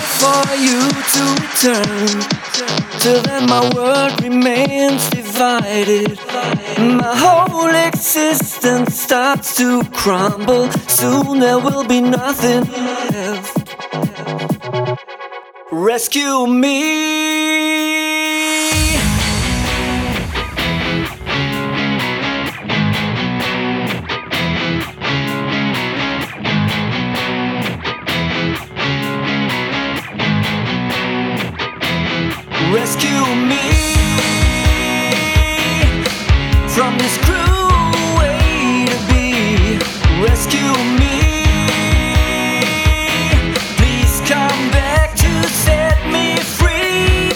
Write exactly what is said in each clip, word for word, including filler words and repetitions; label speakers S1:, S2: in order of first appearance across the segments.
S1: for you to return. Till then my world remains divided. My whole existence starts to crumble. Soon there will be nothing left. Rescue me. Rescue me from this cruel way to be. Rescue me. Please come back to set me free.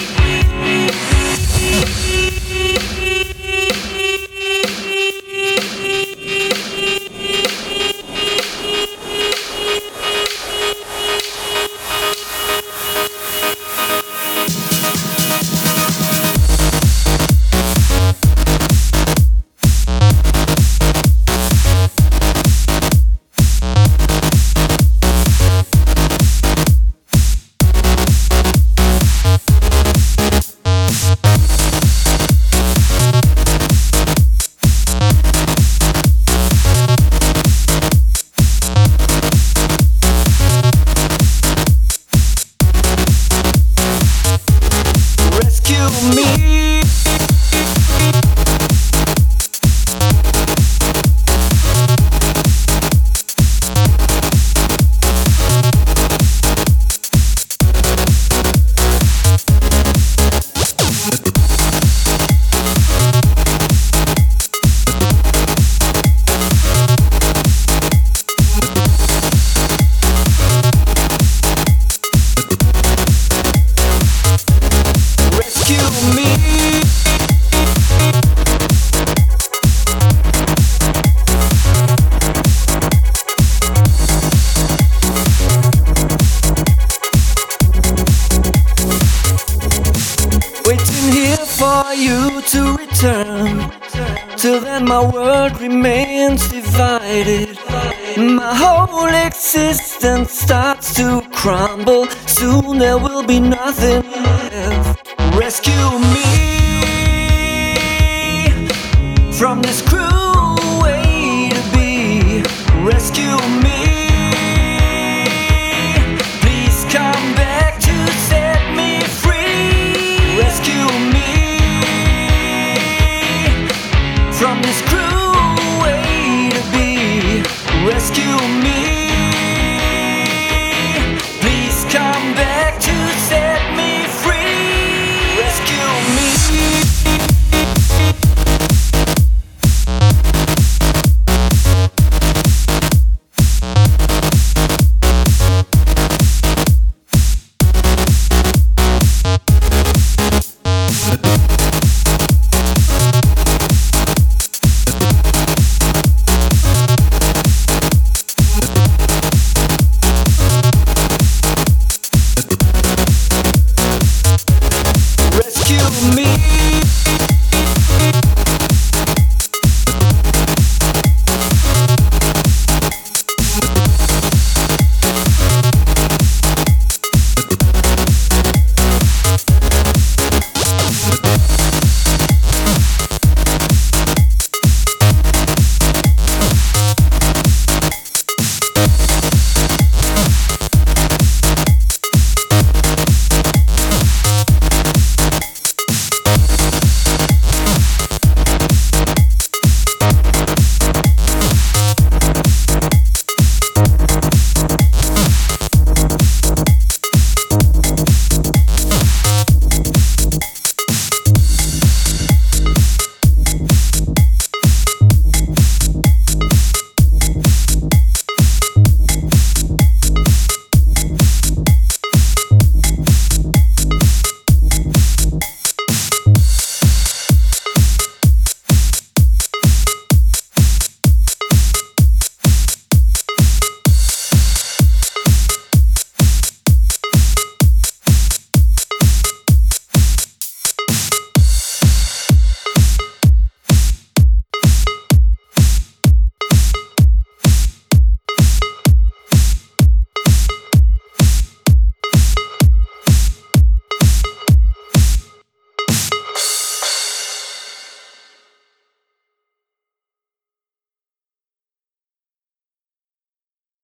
S1: Me. Waiting here for you to return. Till then my world remains divided. My whole existence starts to crumble. Soon there will be nothing left. Rescue me from this cruel way to be. Rescue me.